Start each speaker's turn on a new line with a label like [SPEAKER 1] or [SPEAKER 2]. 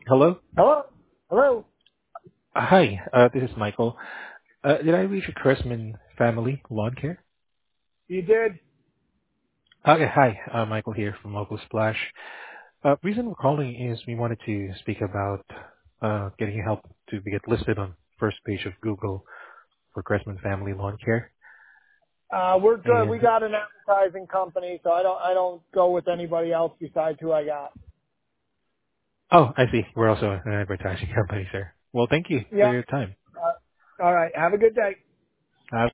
[SPEAKER 1] Hello?
[SPEAKER 2] Hello? Hello?
[SPEAKER 1] Hi, this is Michael. Did I reach a Cressman Family Lawn Care?
[SPEAKER 2] You did?
[SPEAKER 1] Okay, hi, Michael here from Local Splash. Reason we're calling is we wanted to speak about getting help to get listed on first page of Google for Cressman Family Lawn Care.
[SPEAKER 2] We're good. We
[SPEAKER 1] And
[SPEAKER 2] got an advertising company, so I don't go with anybody else besides who I got.
[SPEAKER 1] oh, I see. We're also an advertising company, sir. Well, thank you for
[SPEAKER 2] Yeah.
[SPEAKER 1] your time.
[SPEAKER 2] All right. Have a good day.